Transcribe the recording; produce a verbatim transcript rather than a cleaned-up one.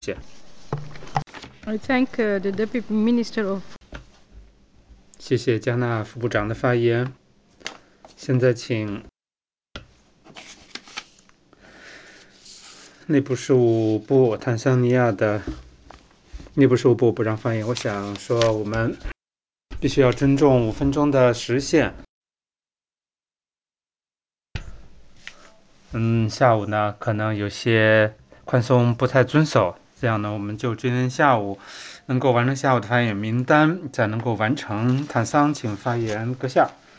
谢。 I thank uh, the Deputy Minister of 谢谢加纳副部长的发言。现在请内部事务部坦桑尼亚的内部事务部部长发言。我想说，我们必须要尊重五分钟的时限。嗯，下午呢可能有些宽松，不太遵守。这样呢，我们就今天下午能够完成下午的发言名单，才能够完成。坦桑，请发言，阁下。